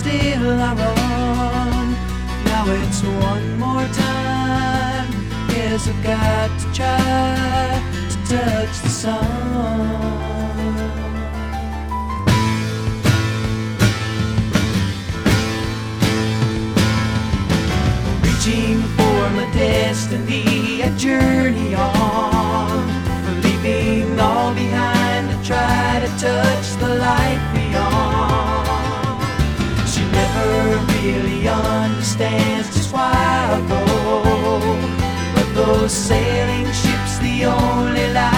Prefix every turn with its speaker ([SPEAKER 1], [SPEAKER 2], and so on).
[SPEAKER 1] still I run. Now it's one more time. Yes, I've got to try to touch the sun. Reaching for my destiny, I journey on, leaving all behind to try to touch the light beyond. She never really understands just why I go, but those sailing ships, the only light